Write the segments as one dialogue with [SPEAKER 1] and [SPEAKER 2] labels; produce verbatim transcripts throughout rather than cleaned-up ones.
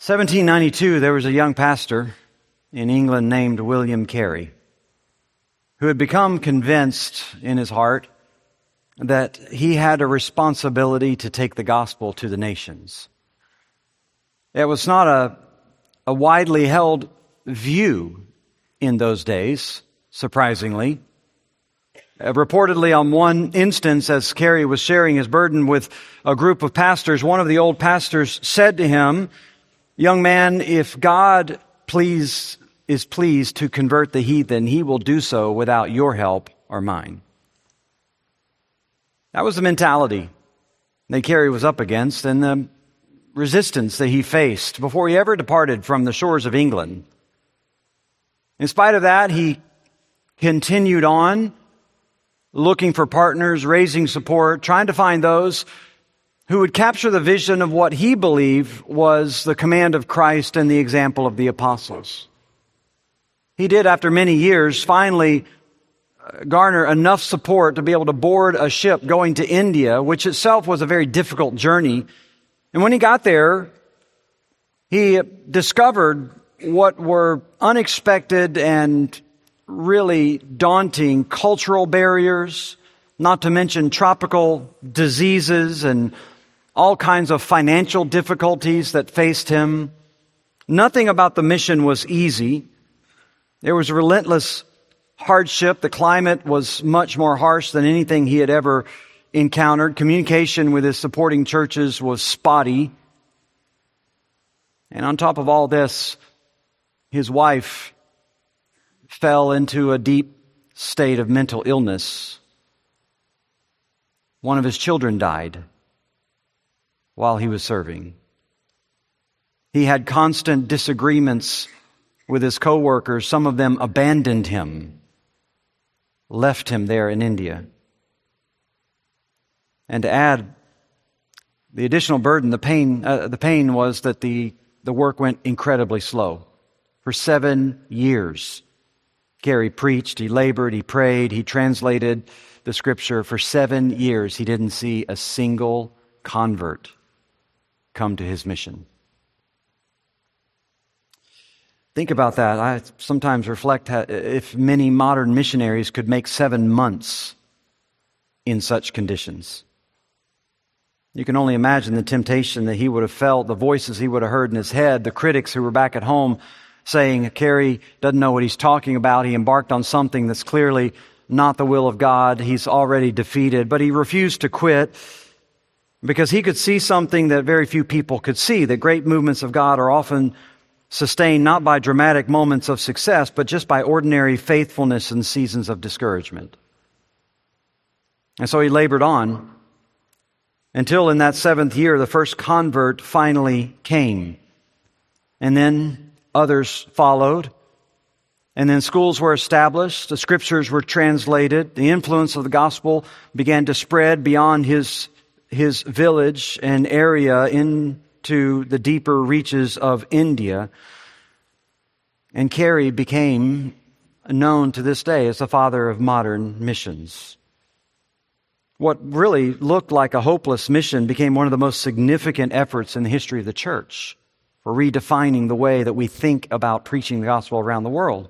[SPEAKER 1] seventeen ninety-two, there was a young pastor in England named William Carey who had become convinced in his heart that he had a responsibility to take the gospel to the nations. It was not a, a widely held view in those days, surprisingly. Uh, reportedly, on one instance, as Carey was sharing his burden with a group of pastors, one of the old pastors said to him, "Young man, if God please is pleased to convert the heathen, he will do so without your help or mine." That was the mentality that Carey was up against and the resistance that he faced before he ever departed from the shores of England. In spite of that, he continued on, looking for partners, raising support, trying to find those who would capture the vision of what he believed was the command of Christ and the example of the apostles. He did, after many years, finally garner enough support to be able to board a ship going to India, which itself was a very difficult journey. And when he got there, he discovered what were unexpected and really daunting cultural barriers, not to mention tropical diseases and all kinds of financial difficulties that faced him. Nothing about the mission was easy. There was relentless hardship. The climate was much more harsh than anything he had ever encountered. Communication with his supporting churches was spotty. And on top of all this, his wife fell into a deep state of mental illness. One of his children died while he was serving. He had constant disagreements with his co-workers. Some of them abandoned him, left him there in India. And to add the additional burden, the pain, uh, the pain was that the, the work went incredibly slow. For seven years, Carey preached, he labored, he prayed, he translated the scripture. For seven years, he didn't see a single convert come to his mission. Think about that. I sometimes reflect how, if many modern missionaries could make seven months in such conditions. You can only imagine the temptation that he would have felt, the voices he would have heard in his head, the critics who were back at home saying, "Carey doesn't know what he's talking about. He embarked on something that's clearly not the will of God. He's already defeated." But he refused to quit because he could see something that very few people could see, that great movements of God are often sustained not by dramatic moments of success, but just by ordinary faithfulness in seasons of discouragement. And so he labored on until in that seventh year, the first convert finally came. And then others followed. And then schools were established. The scriptures were translated. The influence of the gospel began to spread beyond his, his village and area into the deeper reaches of India. And Carey became known to this day as the father of modern missions. What really looked like a hopeless mission became one of the most significant efforts in the history of the church for redefining the way that we think about preaching the gospel around the world.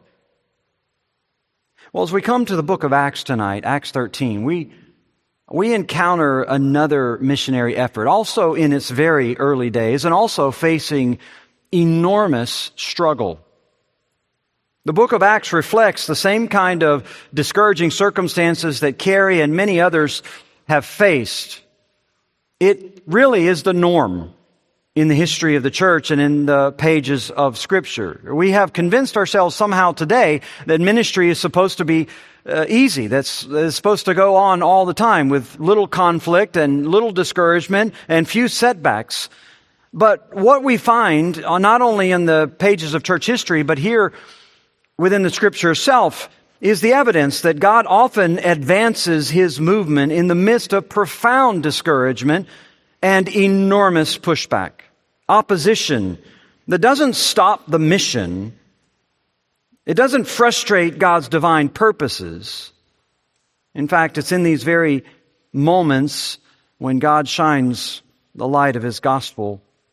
[SPEAKER 1] Well, as we come to the book of Acts tonight, Acts thirteen, we we encounter another missionary effort, also in its very early days and also facing enormous struggle. The book of Acts reflects the same kind of discouraging circumstances that Carey and many others have faced. It really is the norm in the history of the church and in the pages of Scripture. We have convinced ourselves somehow today that ministry is supposed to be uh, easy, that's, that's supposed to go on all the time with little conflict and little discouragement and few setbacks. But what we find, uh, not only in the pages of church history, but here within the Scripture itself, is the evidence that God often advances His movement in the midst of profound discouragement and enormous pushback, opposition that doesn't stop the mission. It doesn't frustrate God's divine purposes. In fact, it's in these very moments when God shines the light of His gospel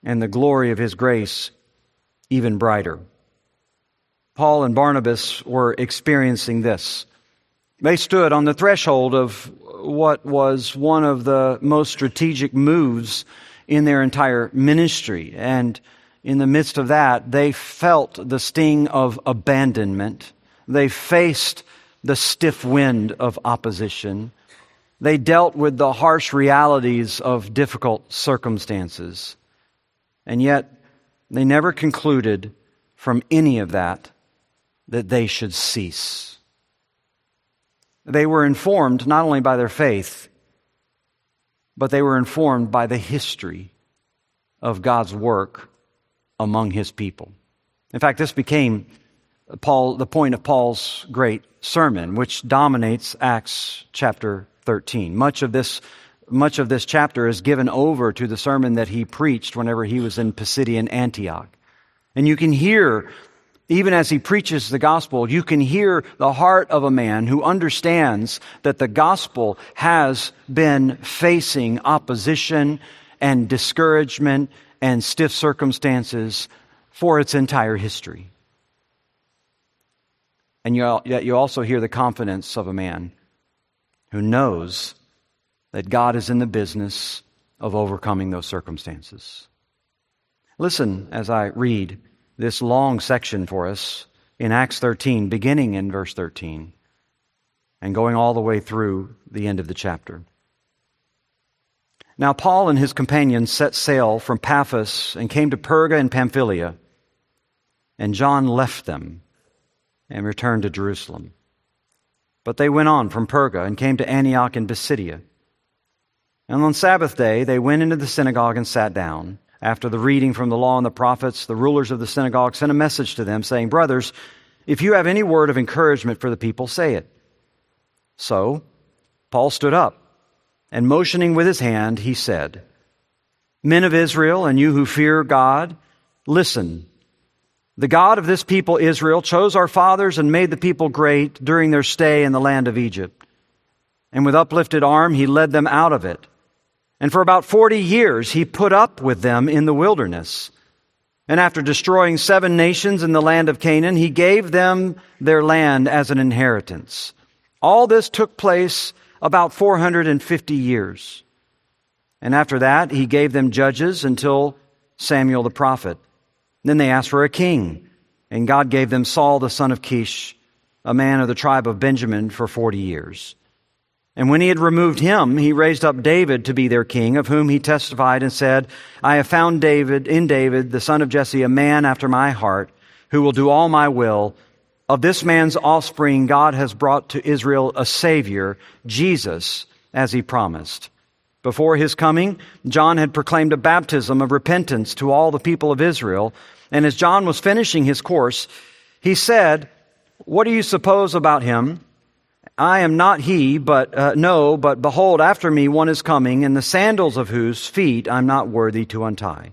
[SPEAKER 1] and the glory of His grace even brighter. Paul and Barnabas were experiencing this. They stood on the threshold of what was one of the most strategic moves in their entire ministry. And in the midst of that, they felt the sting of abandonment. They faced the stiff wind of opposition. They dealt with the harsh realities of difficult circumstances. And yet, they never concluded from any of that that they should cease. They were informed not only by their faith, but they were informed by the history of God's work among His people. In fact, this became Paul, the point of Paul's great sermon, which dominates Acts chapter thirteen. Much of this, much of this chapter is given over to the sermon that he preached whenever he was in Pisidian Antioch. And you can hear, even as he preaches the gospel, you can hear the heart of a man who understands that the gospel has been facing opposition and discouragement and stiff circumstances for its entire history. And yet you also hear the confidence of a man who knows that God is in the business of overcoming those circumstances. Listen as I read this long section for us in Acts thirteen, beginning in verse thirteen, and going all the way through the end of the chapter. Now Paul and his companions set sail from Paphos and came to Perga in Pamphylia, and John left them and returned to Jerusalem. But they went on from Perga and came to Antioch in Pisidia. And on Sabbath day they went into the synagogue and sat down. After the reading from the law and the prophets, the rulers of the synagogue sent a message to them, saying, "Brothers, if you have any word of encouragement for the people, say it." So Paul stood up, and motioning with his hand, he said, "Men of Israel, and you who fear God, listen. The God of this people Israel chose our fathers and made the people great during their stay in the land of Egypt. And with uplifted arm he led them out of it. And for about forty years he put up with them in the wilderness. And after destroying seven nations in the land of Canaan, he gave them their land as an inheritance. All this took place about four hundred fifty years. And after that he gave them judges until Samuel the prophet. Then they asked for a king, and God gave them Saul the son of Kish, a man of the tribe of Benjamin, for forty years. And when he had removed him, he raised up David to be their king, of whom he testified and said, I have found David, in David, the son of Jesse, a man after my heart, who will do all my will. Of this man's offspring, God has brought to Israel a Savior, Jesus, as he promised. Before his coming, John had proclaimed a baptism of repentance to all the people of Israel. And as John was finishing his course, he said, What do you suppose about him? I am not he, but uh, no, but behold, after me one is coming, in the sandals of whose feet I'm not worthy to untie.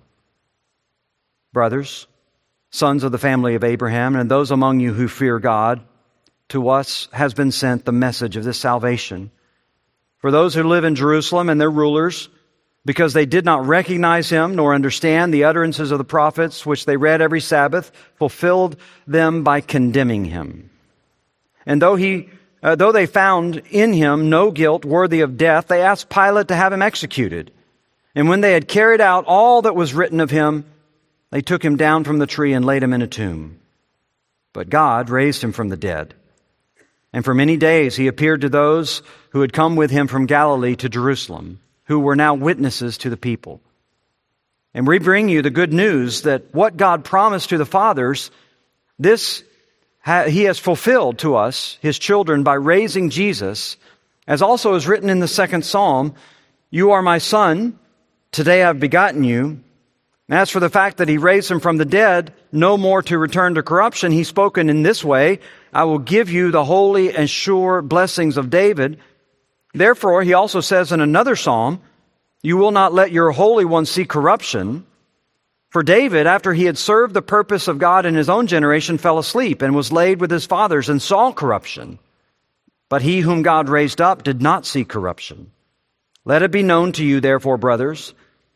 [SPEAKER 1] Brothers, sons of the family of Abraham, and those among you who fear God, to us has been sent the message of this salvation. For those who live in Jerusalem and their rulers, because they did not recognize him nor understand the utterances of the prophets, which they read every Sabbath, fulfilled them by condemning him. And though he, uh, though they found in him no guilt worthy of death, they asked Pilate to have him executed. And when they had carried out all that was written of him, they took him down from the tree and laid him in a tomb. But God raised him from the dead. And for many days he appeared to those who had come with him from Galilee to Jerusalem, who were now witnesses to the people. And we bring you the good news that what God promised to the fathers, this ha- he has fulfilled to us, his children, by raising Jesus, as also is written in the second psalm, You are my son, today I have begotten you. And as for the fact that he raised him from the dead, no more to return to corruption, he's spoken in this way, I will give you the holy and sure blessings of David. Therefore, he also says in another psalm, You will not let your Holy One see corruption. For David, after he had served the purpose of God in his own generation, fell asleep and was laid with his fathers and saw corruption. But he whom God raised up did not see corruption. Let it be known to you, therefore, brothers,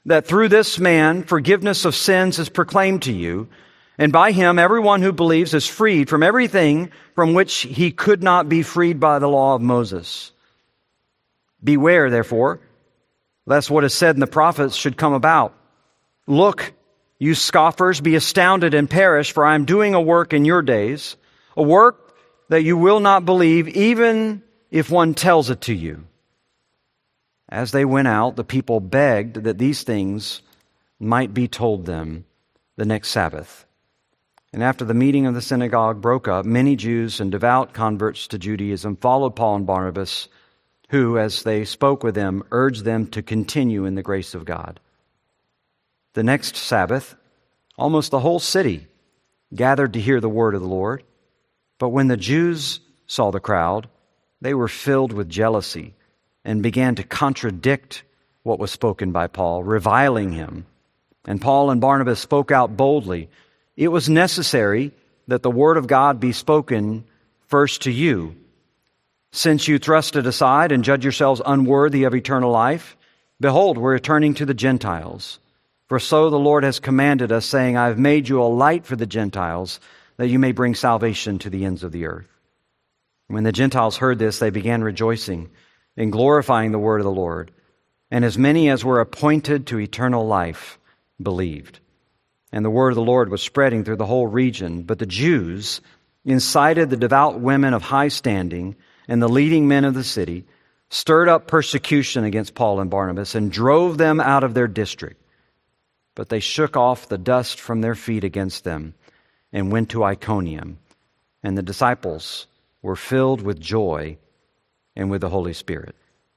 [SPEAKER 1] that through this man forgiveness of sins is proclaimed to you, and by him everyone who believes is freed from everything from which he could not be freed by the law of Moses. Beware, therefore, lest what is said in the prophets should come about. Look, you scoffers, be astounded and perish, for I am doing a work in your days, a work that you will not believe, even if one tells it to you. As they went out, the people begged that these things might be told them the next Sabbath. And after the meeting of the synagogue broke up, many Jews and devout converts to Judaism followed Paul and Barnabas, who, as they spoke with them, urged them to continue in the grace of God. The next Sabbath, almost the whole city gathered to hear the word of the Lord. But when the Jews saw the crowd, they were filled with jealousy and began to contradict what was spoken by Paul, reviling him. And Paul and Barnabas spoke out boldly. It was necessary that the word of God be spoken first to you. Since you thrust it aside and judge yourselves unworthy of eternal life, behold, we're returning to the Gentiles. For so the Lord has commanded us, saying, I have made you a light for the Gentiles, that you may bring salvation to the ends of the earth. When the Gentiles heard this, they began rejoicing and glorifying the word of the Lord. And as many as were appointed to eternal life believed. And the word of the Lord was spreading through the whole region. But the Jews incited the devout women of high standing and the leading men of the city, stirred up persecution against Paul and Barnabas, and drove them out of their district. But they shook off the dust from their feet against them and went to Iconium. And the disciples were filled with joy and with the Holy Spirit.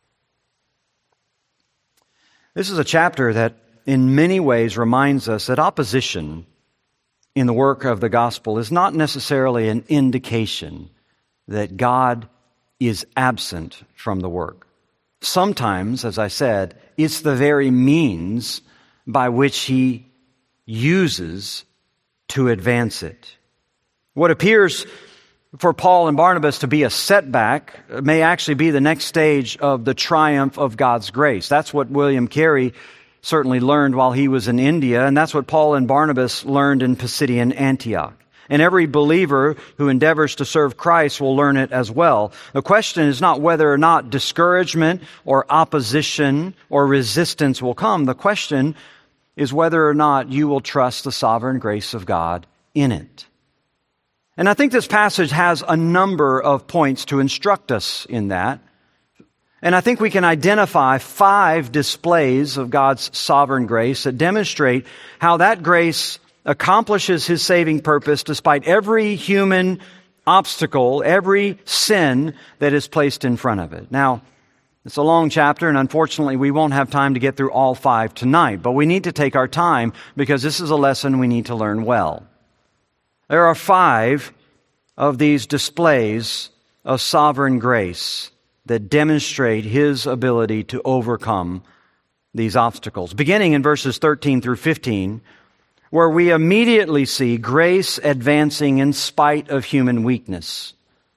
[SPEAKER 1] This is a chapter that in many ways reminds us that opposition in the work of the gospel is not necessarily an indication that God is absent from the work. Sometimes, as I said, it's the very means by which he uses to advance it. What appears for Paul and Barnabas to be a setback may actually be the next stage of the triumph of God's grace. That's what William Carey certainly learned while he was in India, and that's what Paul and Barnabas learned in Pisidian Antioch. And every believer who endeavors to serve Christ will learn it as well. The question is not whether or not discouragement or opposition or resistance will come. The question is whether or not you will trust the sovereign grace of God in it. And I think this passage has a number of points to instruct us in that. And I think we can identify five displays of God's sovereign grace that demonstrate how that grace accomplishes his saving purpose despite every human obstacle, every sin that is placed in front of it. Now, it's a long chapter, and unfortunately we won't have time to get through all five tonight, but we need to take our time because this is a lesson we need to learn well. There are five of these displays of sovereign grace that demonstrate his ability to overcome these obstacles. Beginning in verses thirteen through fifteen, where we immediately see grace advancing in spite of human weakness.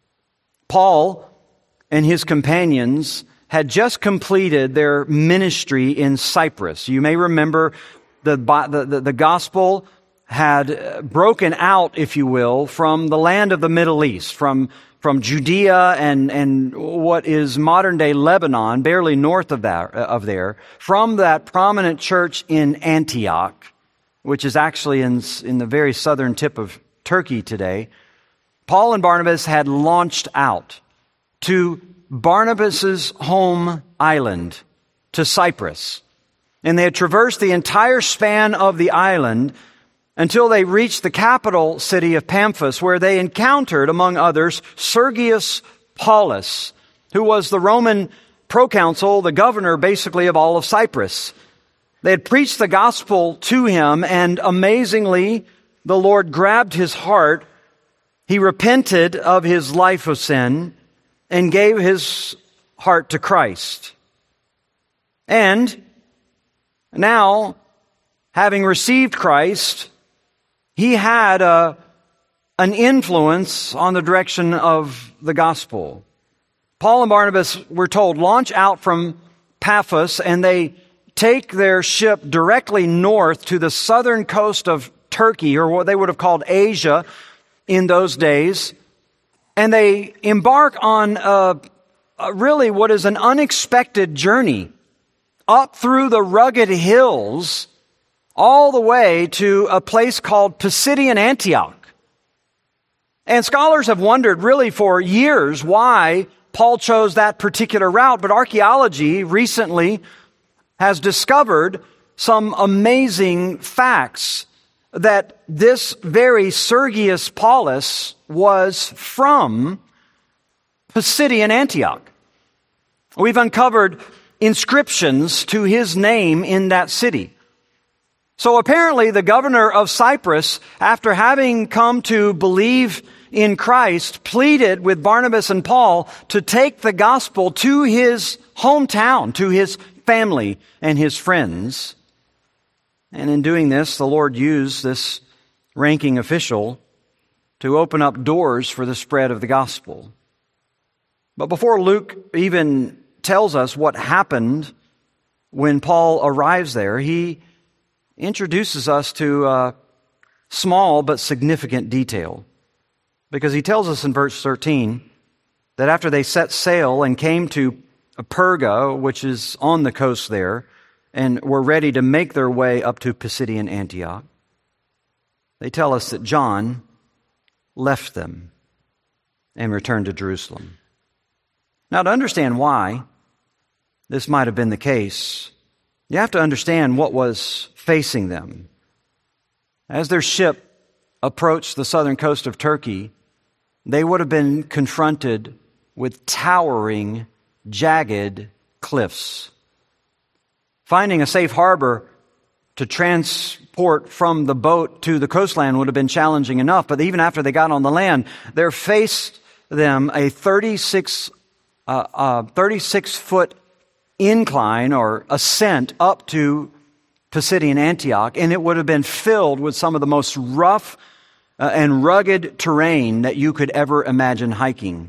[SPEAKER 1] Paul and his companions had just completed their ministry in Cyprus. You may remember the, the, the gospel had broken out, if you will, from the land of the Middle East, from, from Judea and, and what is modern-day Lebanon, barely north of, that, of there, from that prominent church in Antioch, which is actually in, in the very southern tip of Turkey today. Paul and Barnabas had launched out to Barnabas's home island, to Cyprus. And they had traversed the entire span of the island until they reached the capital city of Pamphus, where they encountered, among others, Sergius Paulus, who was the Roman proconsul, the governor basically of all of Cyprus. They had preached the gospel to him, and amazingly, the Lord grabbed his heart. He repented of his life of sin and gave his heart to Christ. And now, having received Christ, he had a, an influence on the direction of the gospel. Paul and Barnabas, we're told, launch out from Paphos, and they take their ship directly north to the southern coast of Turkey, or what they would have called Asia in those days. And they embark on a, a really what is an unexpected journey up through the rugged hills all the way to a place called Pisidian Antioch. And scholars have wondered really for years why Paul chose that particular route, but archaeology recently has discovered some amazing facts that this very Sergius Paulus was from Pisidian Antioch. We've uncovered inscriptions to his name in that city. So apparently the governor of Cyprus, after having come to believe in Christ, pleaded with Barnabas and Paul to take the gospel to his hometown, to his family and his friends. And in doing this, the Lord used this ranking official to open up doors for the spread of the gospel. But before Luke even tells us what happened when Paul arrives there, he introduces us to a small but significant detail. Because he tells us in verse thirteen that after they set sail and came to Perga, which is on the coast there, and were ready to make their way up to Pisidian Antioch, they tell us that John left them and returned to Jerusalem. Now, to understand why this might have been the case, you have to understand what was facing them. As their ship approached the southern coast of Turkey, they would have been confronted with towering, jagged cliffs. Finding a safe harbor to transport from the boat to the coastline would have been challenging enough, but even after they got on the land, there faced them a thirty-six, uh, uh, thirty-six foot incline or ascent up to Pisidian Antioch, and it would have been filled with some of the most rough uh, and rugged terrain that you could ever imagine hiking.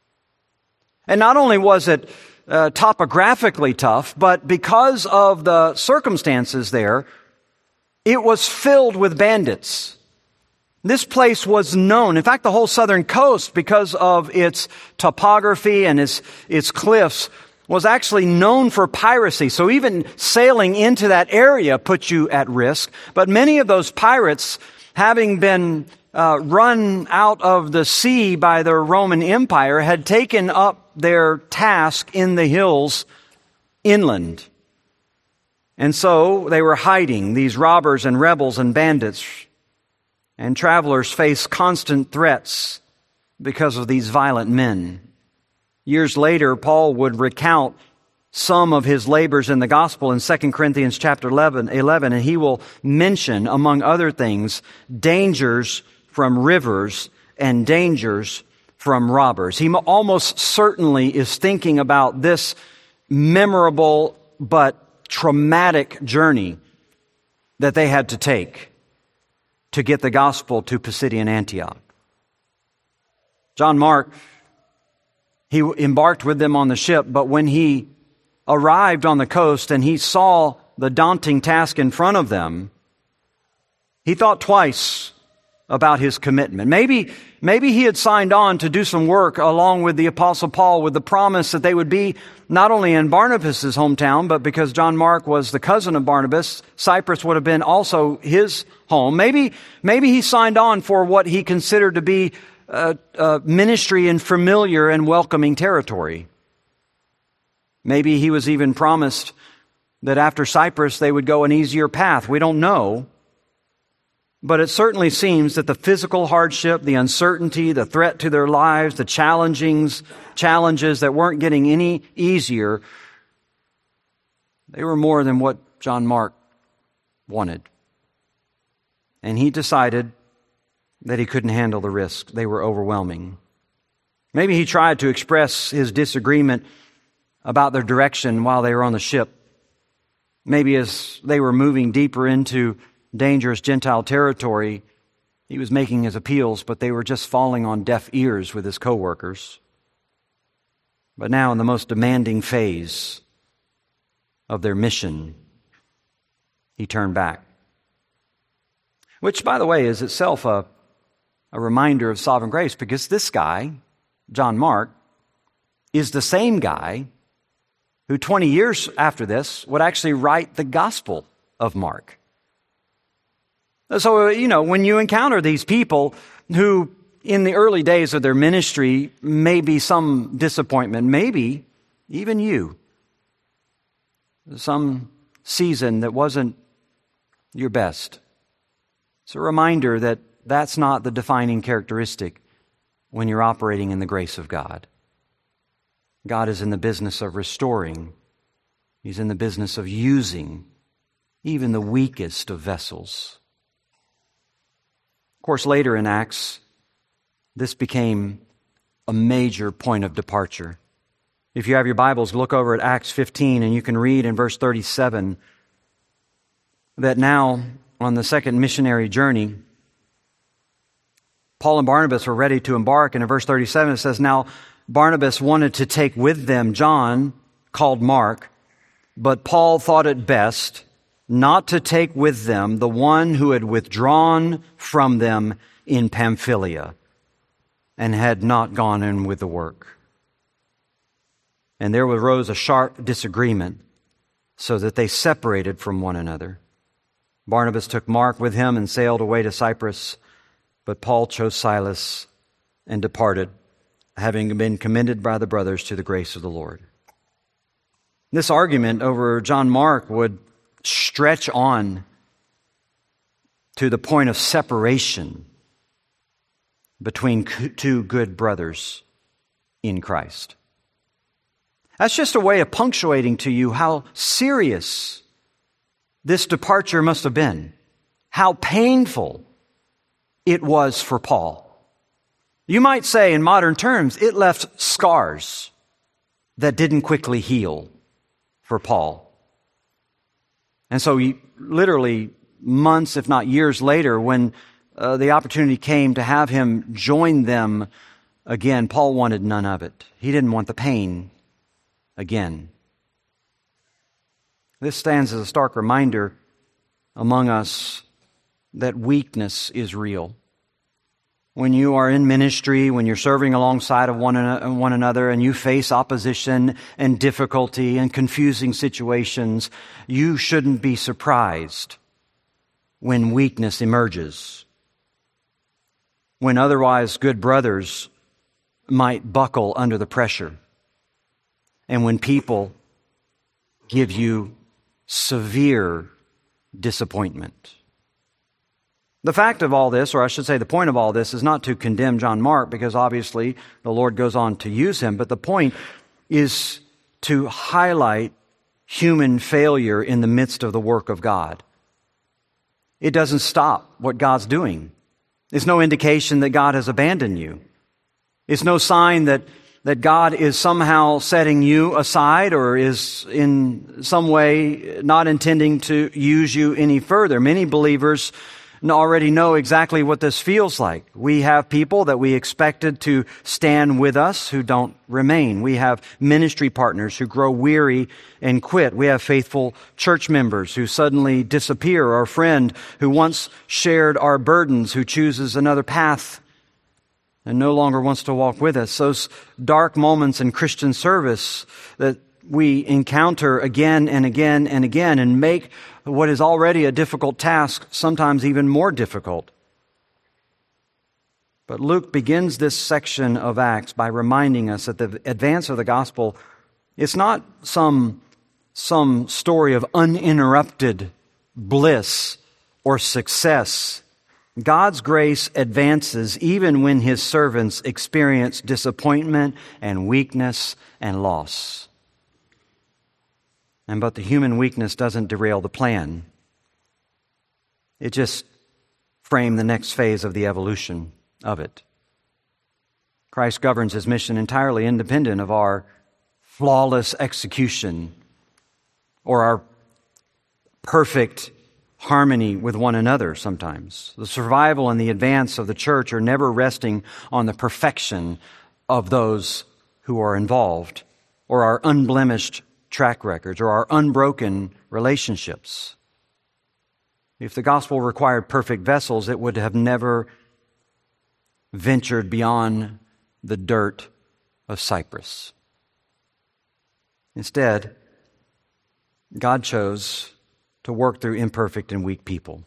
[SPEAKER 1] And not only was it uh, topographically tough, but because of the circumstances there, it was filled with bandits. This place was known, in fact, the whole southern coast, because of its topography and its, its cliffs, was actually known for piracy. So even sailing into that area put you at risk. But many of those pirates, having been uh, run out of the sea by the Roman Empire, had taken up their task in the hills inland. And so they were hiding, these robbers and rebels and bandits. And travelers face constant threats because of these violent men. Years later, Paul would recount some of his labors in the gospel in Second Corinthians chapter eleven, eleven, and he will mention, among other things, dangers from rivers and dangers from robbers. He almost certainly is thinking about this memorable but traumatic journey that they had to take to get the gospel to Pisidian Antioch. John Mark, he embarked with them on the ship, but when he arrived on the coast and he saw the daunting task in front of them, he thought twice about his commitment. Maybe, maybe he had signed on to do some work along with the Apostle Paul with the promise that they would be not only in Barnabas' hometown, but because John Mark was the cousin of Barnabas, Cyprus would have been also his home. Maybe, maybe he signed on for what he considered to be a, a ministry in familiar and welcoming territory. Maybe he was even promised that after Cyprus they would go an easier path. We don't know. But it certainly seems that the physical hardship, the uncertainty, the threat to their lives, the challengings, challenges that weren't getting any easier, they were more than what John Mark wanted. And he decided that he couldn't handle the risk. They were overwhelming. Maybe he tried to express his disagreement about their direction while they were on the ship. Maybe as they were moving deeper into dangerous Gentile territory, he was making his appeals, but they were just falling on deaf ears with his co-workers. But now in the most demanding phase of their mission, he turned back. Which, by the way, is itself a, a reminder of sovereign grace, because this guy, John Mark, is the same guy who twenty years after this would actually write the Gospel of Mark. So, you know, when you encounter these people who in the early days of their ministry, maybe some disappointment, maybe even you, some season that wasn't your best. It's a reminder that that's not the defining characteristic when you're operating in the grace of God. God is in the business of restoring. He's in the business of using even the weakest of vessels. Of course, later in Acts, this became a major point of departure. If you have your Bibles, look over at Acts fifteen, and you can read in verse thirty-seven that now, on the second missionary journey, Paul and Barnabas were ready to embark, and in verse thirty-seven it says, "Now Barnabas wanted to take with them John, called Mark, but Paul thought it best not to take with them the one who had withdrawn from them in Pamphylia and had not gone in with the work. And there arose a sharp disagreement, so that they separated from one another. Barnabas took Mark with him and sailed away to Cyprus, but Paul chose Silas and departed, having been commended by the brothers to the grace of the Lord." This argument over John Mark would stretch on to the point of separation between two good brothers in Christ. That's just a way of punctuating to you how serious this departure must have been, how painful it was for Paul. You might say, in modern terms, it left scars that didn't quickly heal for Paul. And so he, literally months, if not years later, when uh, the opportunity came to have him join them again, Paul wanted none of it. He didn't want the pain again. This stands as a stark reminder among us that weakness is real. When you are in ministry, when you're serving alongside of one, an- one another and you face opposition and difficulty and confusing situations, you shouldn't be surprised when weakness emerges. When otherwise good brothers might buckle under the pressure. And when people give you severe disappointment. The fact of all this, or I should say the point of all this, is not to condemn John Mark, because obviously the Lord goes on to use him, but the point is to highlight human failure in the midst of the work of God. It doesn't stop what God's doing. It's no indication that God has abandoned you. It's no sign that, that God is somehow setting you aside or is in some way not intending to use you any further. Many believers already know exactly what this feels like. We have people that we expected to stand with us who don't remain. We have ministry partners who grow weary and quit. We have faithful church members who suddenly disappear, or a friend who once shared our burdens who chooses another path and no longer wants to walk with us. Those dark moments in Christian service that we encounter again and again and again and make what is already a difficult task sometimes even more difficult. But Luke begins this section of Acts by reminding us that the advance of the gospel is not some, some story of uninterrupted bliss or success. God's grace advances even when His servants experience disappointment and weakness and loss. And but the human weakness doesn't derail the plan. It just framed the next phase of the evolution of it. Christ governs His mission entirely independent of our flawless execution or our perfect harmony with one another sometimes. The survival and the advance of the church are never resting on the perfection of those who are involved or our unblemished track records or our unbroken relationships. If the gospel required perfect vessels, it would have never ventured beyond the dirt of Cyprus. Instead, God chose to work through imperfect and weak people.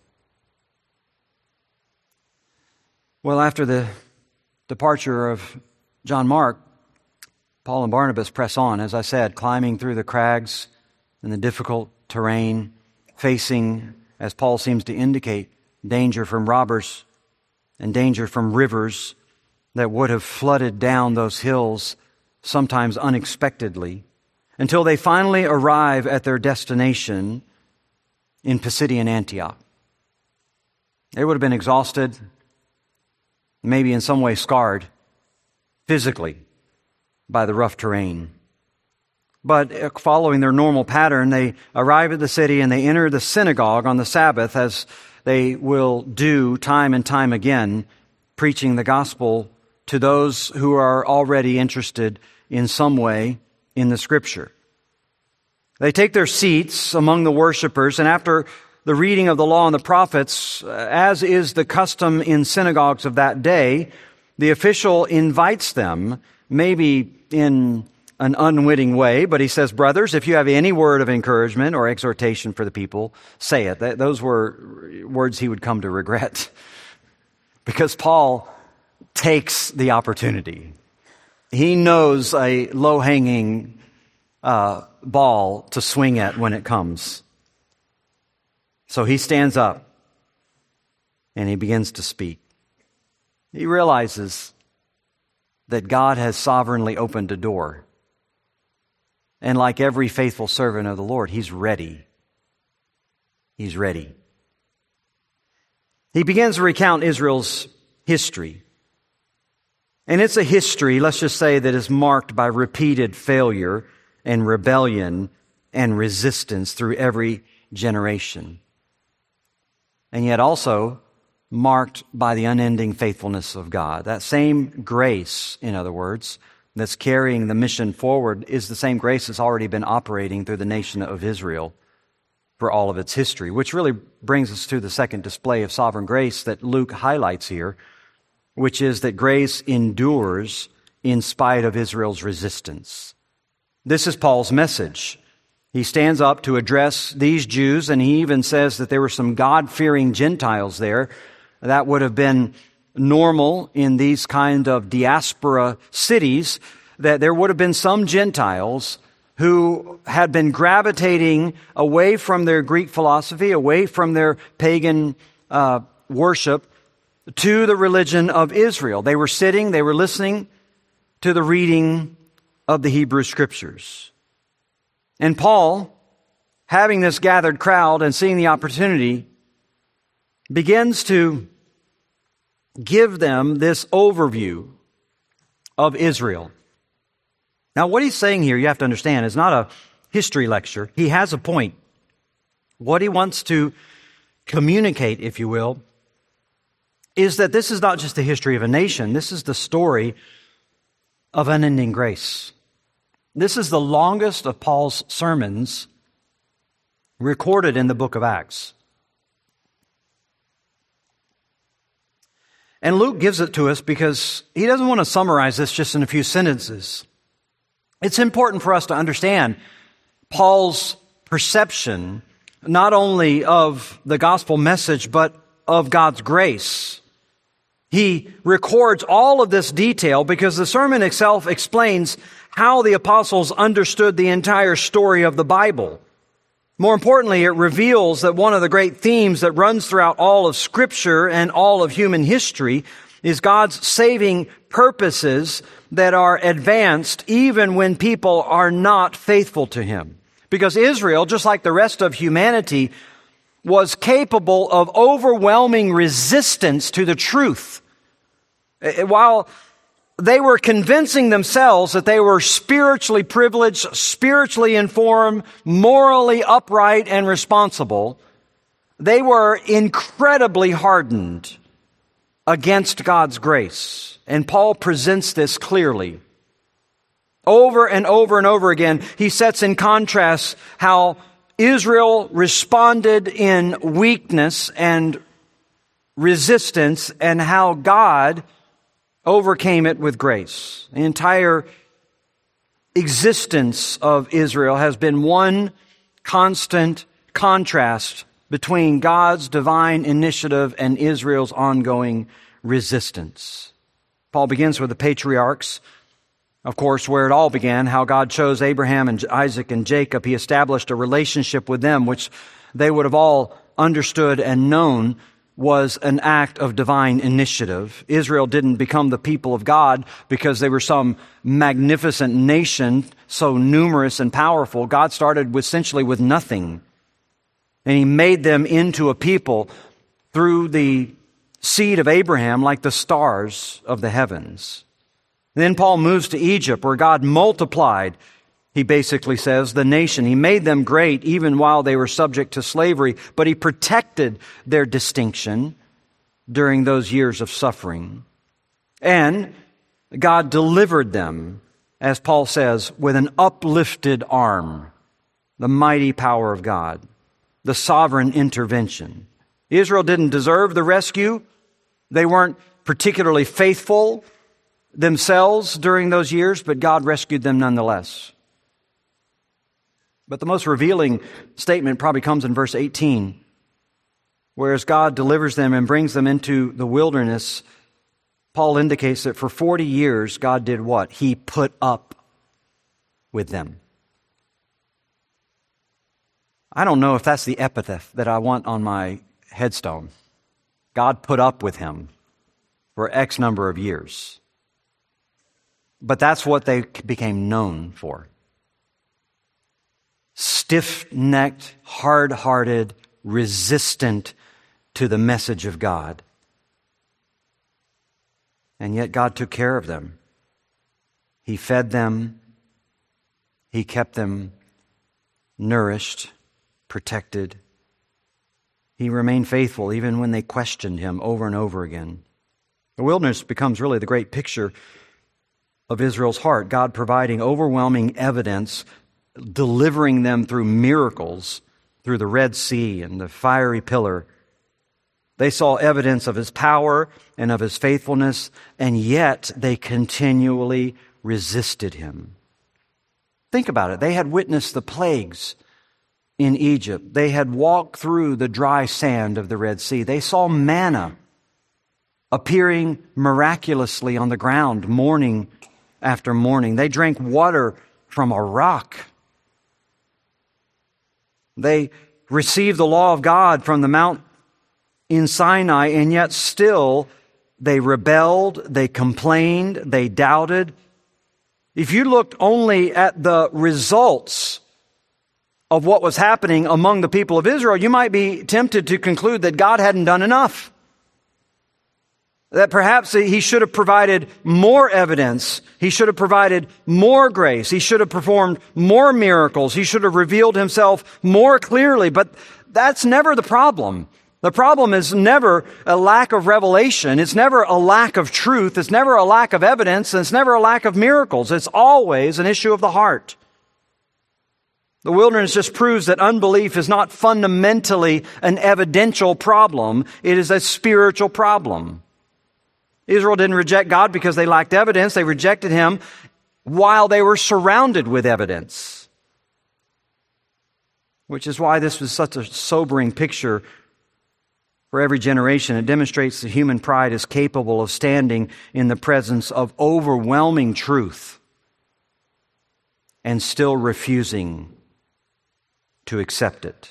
[SPEAKER 1] Well, after the departure of John Mark, Paul and Barnabas press on, as I said, climbing through the crags and the difficult terrain, facing, as Paul seems to indicate, danger from robbers and danger from rivers that would have flooded down those hills, sometimes unexpectedly, until they finally arrive at their destination in Pisidian Antioch. They would have been exhausted, maybe in some way scarred physically by the rough terrain. But following their normal pattern, they arrive at the city and they enter the synagogue on the Sabbath, as they will do time and time again, preaching the gospel to those who are already interested in some way in the Scripture. They take their seats among the worshipers, and after the reading of the law and the prophets, as is the custom in synagogues of that day, the official invites them, maybe in an unwitting way, but he says, "Brothers, if you have any word of encouragement or exhortation for the people, say it." That, those were words he would come to regret, because Paul takes the opportunity. He knows a low-hanging uh, ball to swing at when it comes. So he stands up and he begins to speak. He realizes that God has sovereignly opened a door. And like every faithful servant of the Lord, he's ready. He's ready. He begins to recount Israel's history. And it's a history, let's just say, that is marked by repeated failure and rebellion and resistance through every generation. And yet also marked by the unending faithfulness of God. That same grace, in other words, that's carrying the mission forward is the same grace that's already been operating through the nation of Israel for all of its history, which really brings us to the second display of sovereign grace that Luke highlights here, which is that grace endures in spite of Israel's resistance. This is Paul's message. He stands up to address these Jews, and he even says that there were some God-fearing Gentiles there. That would have been normal in these kind of diaspora cities, that there would have been some Gentiles who had been gravitating away from their Greek philosophy, away from their pagan uh, worship, to the religion of Israel. They were sitting, they were listening to the reading of the Hebrew Scriptures. And Paul, having this gathered crowd and seeing the opportunity, begins to give them this overview of Israel. Now, what he's saying here, you have to understand, is not a history lecture. He has a point. What he wants to communicate, if you will, is that this is not just the history of a nation. This is the story of unending grace. This is the longest of Paul's sermons recorded in the book of Acts. And Luke gives it to us because he doesn't want to summarize this just in a few sentences. It's important for us to understand Paul's perception, not only of the gospel message, but of God's grace. He records all of this detail because the sermon itself explains how the apostles understood the entire story of the Bible. More importantly, it reveals that one of the great themes that runs throughout all of Scripture and all of human history is God's saving purposes that are advanced even when people are not faithful to Him. Because Israel, just like the rest of humanity, was capable of overwhelming resistance to the truth. While they were convincing themselves that they were spiritually privileged, spiritually informed, morally upright and responsible, they were incredibly hardened against God's grace. And Paul presents this clearly. Over and over and over again, he sets in contrast how Israel responded in weakness and resistance, and how God overcame it with grace. The entire existence of Israel has been one constant contrast between God's divine initiative and Israel's ongoing resistance. Paul begins with the patriarchs, of course, where it all began, how God chose Abraham and Isaac and Jacob. He established a relationship with them, which they would have all understood and known was an act of divine initiative. Israel didn't become the people of God because they were some magnificent nation, so numerous and powerful. God started essentially with nothing. And He made them into a people through the seed of Abraham, like the stars of the heavens. Then Paul moves to Egypt, where God multiplied, he basically says, the nation. He made them great even while they were subject to slavery, but He protected their distinction during those years of suffering. And God delivered them, as Paul says, with an uplifted arm, the mighty power of God, the sovereign intervention. Israel didn't deserve the rescue. They weren't particularly faithful themselves during those years, but God rescued them nonetheless. But the most revealing statement probably comes in verse eighteen, whereas God delivers them and brings them into the wilderness. Paul indicates that for forty years, God did what? He put up with them. I don't know if that's the epithet that I want on my headstone. God put up with him for X number of years. But that's what they became known for. Stiff-necked, hard-hearted, resistant to the message of God. And yet God took care of them. He fed them. He kept them nourished, protected. He remained faithful even when they questioned Him over and over again. The wilderness becomes really the great picture of Israel's heart, God providing overwhelming evidence, delivering them through miracles, through the Red Sea and the fiery pillar. They saw evidence of His power and of His faithfulness, and yet they continually resisted Him. Think about it. They had witnessed the plagues in Egypt. They had walked through the dry sand of the Red Sea. They saw manna appearing miraculously on the ground morning after morning. They drank water from a rock. They received the law of God from the mount in Sinai, and yet still they rebelled, they complained, they doubted. If you looked only at the results of what was happening among the people of Israel, you might be tempted to conclude that God hadn't done enough. That perhaps He should have provided more evidence. He should have provided more grace. He should have performed more miracles. He should have revealed Himself more clearly. But that's never the problem. The problem is never a lack of revelation. It's never a lack of truth. It's never a lack of evidence. And it's never a lack of miracles. It's always an issue of the heart. The wilderness just proves that unbelief is not fundamentally an evidential problem. It is a spiritual problem. Israel didn't reject God because they lacked evidence. They rejected Him while they were surrounded with evidence. Which is why this was such a sobering picture for every generation. It demonstrates that human pride is capable of standing in the presence of overwhelming truth and still refusing to accept it.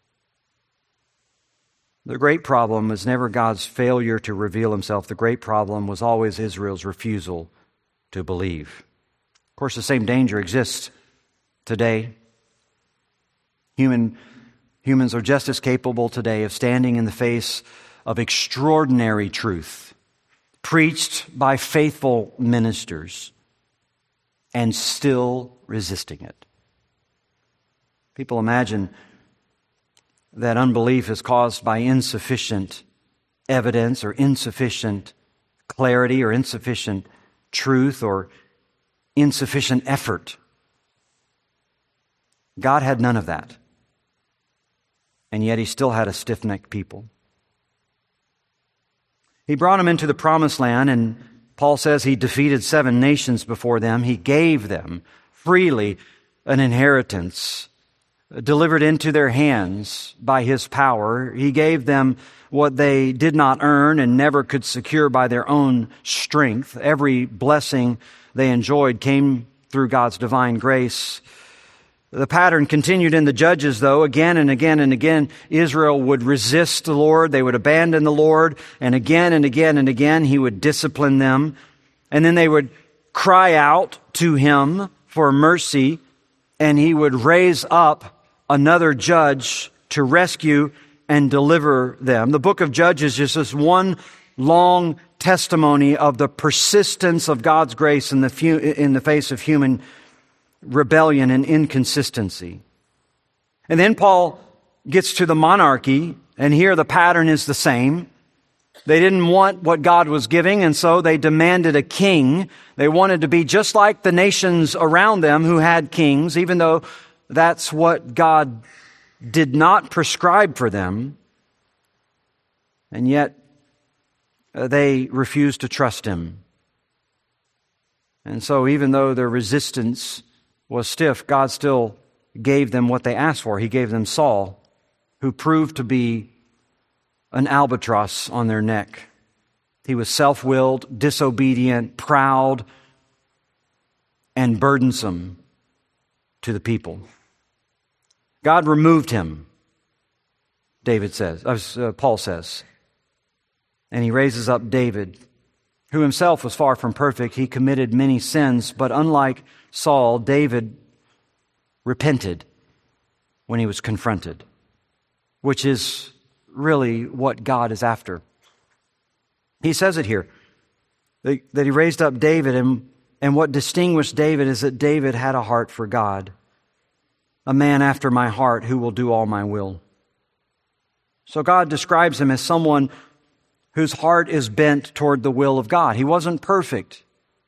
[SPEAKER 1] The great problem was never God's failure to reveal Himself. The great problem was always Israel's refusal to believe. Of course, the same danger exists today. Human, humans are just as capable today of standing in the face of extraordinary truth, preached by faithful ministers, and still resisting it. People imagine that unbelief is caused by insufficient evidence or insufficient clarity or insufficient truth or insufficient effort. God had none of that. and yet he still had a stiff-necked people. He brought them into the promised land, and Paul says he defeated seven nations before them. He gave them freely an inheritance delivered into their hands by his power. He gave them what they did not earn and never could secure by their own strength. Every blessing they enjoyed came through God's divine grace. The pattern continued in the Judges, though. Again and again and again, Israel would resist the Lord. They would abandon the Lord. And again and again and again, he would discipline them. And then they would cry out to him for mercy, and he would raise up another judge to rescue and deliver them. The book of Judges is just one long testimony of the persistence of God's grace in the, fu- in the face of human rebellion and inconsistency. And then Paul gets to the monarchy, and here the pattern is the same. They didn't want what God was giving, and so they demanded a king. They wanted to be just like the nations around them who had kings, even though that's what God did not prescribe for them. And yet they refused to trust him. And so even though their resistance was stiff, God still gave them what they asked for. He gave them Saul, who proved to be an albatross on their neck. He was self-willed, disobedient, proud, and burdensome to the people. God removed him, David says, uh, Paul says. And he raises up David, who himself was far from perfect. He committed many sins, but unlike Saul, David repented when he was confronted, which is really what God is after. He says it here, that he raised up David, and, and what distinguished David is that David had a heart for God, a man after my heart who will do all my will. So God describes him as someone whose heart is bent toward the will of God. He wasn't perfect,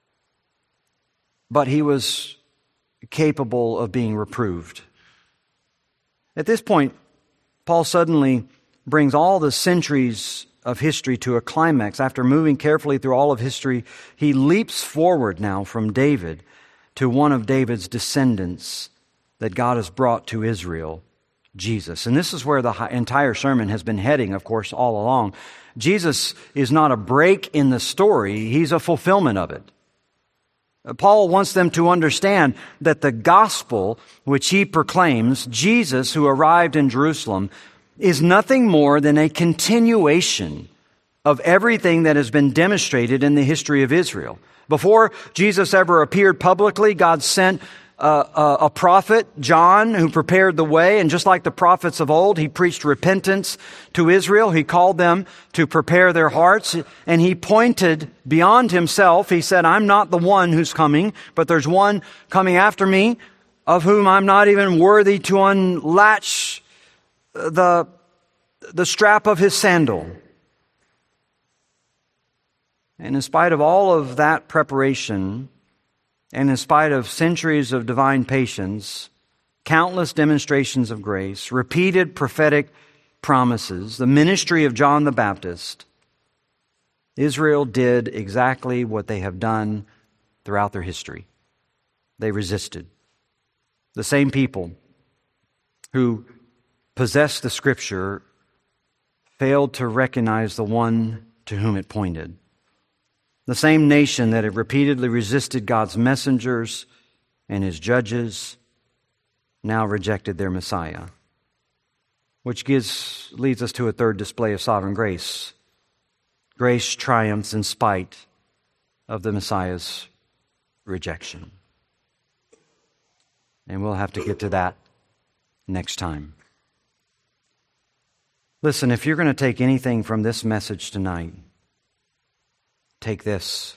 [SPEAKER 1] but he was capable of being reproved. At this point, Paul suddenly brings all the centuries of history to a climax. After moving carefully through all of history, he leaps forward now from David to one of David's descendants that God has brought to Israel, Jesus. And this is where the entire sermon has been heading, of course, all along. Jesus is not a break in the story, he's a fulfillment of it. Paul wants them to understand that the gospel which he proclaims, Jesus who arrived in Jerusalem, is nothing more than a continuation of everything that has been demonstrated in the history of Israel. Before Jesus ever appeared publicly, God sent Uh, a, a prophet, John, who prepared the way. And just like the prophets of old, he preached repentance to Israel. He called them to prepare their hearts. And he pointed beyond himself. He said, I'm not the one who's coming, but there's one coming after me of whom I'm not even worthy to unlatch the, the strap of his sandal. And in spite of all of that preparation, and in spite of centuries of divine patience, countless demonstrations of grace, repeated prophetic promises, the ministry of John the Baptist, Israel did exactly what they have done throughout their history. They resisted. The same people who possessed the Scripture failed to recognize the one to whom it pointed. The same nation that had repeatedly resisted God's messengers and his judges now rejected their Messiah, which gives, leads us to a third display of sovereign grace. Grace triumphs in spite of the Messiah's rejection. And we'll have to get to that next time. Listen, if you're going to take anything from this message tonight, take this.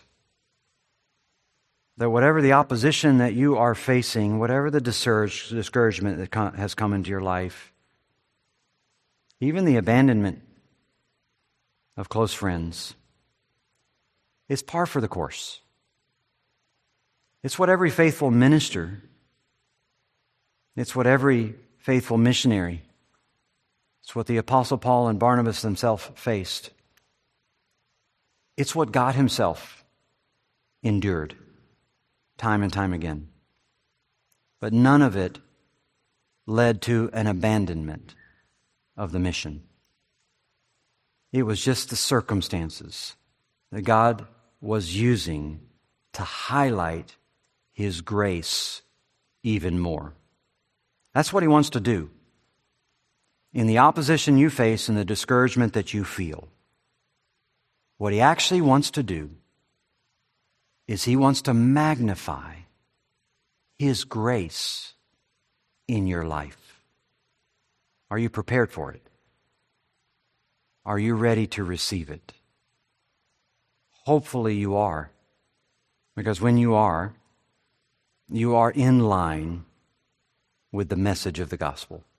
[SPEAKER 1] That whatever the opposition that you are facing, whatever the discouragement that has come into your life, even the abandonment of close friends, is par for the course. It's what every faithful minister, it's what every faithful missionary It's what the Apostle Paul and Barnabas themselves faced. It's what God himself endured time and time again. But none of it led to an abandonment of the mission. It was just the circumstances that God was using to highlight His grace even more. That's what He wants to do. In the opposition you face and the discouragement that you feel, what He actually wants to do is He wants to magnify His grace in your life. Are you prepared for it? Are you ready to receive it? Hopefully you are. Because when you are, you are in line with the message of the gospel.